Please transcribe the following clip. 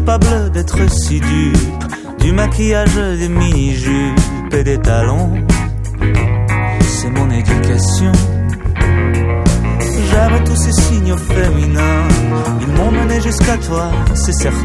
capable d'être si dupe du maquillage, des mini-jupes et des talons. C'est mon éducation. J'aime tous ces signaux féminins, ils m'ont mené jusqu'à toi, c'est certain.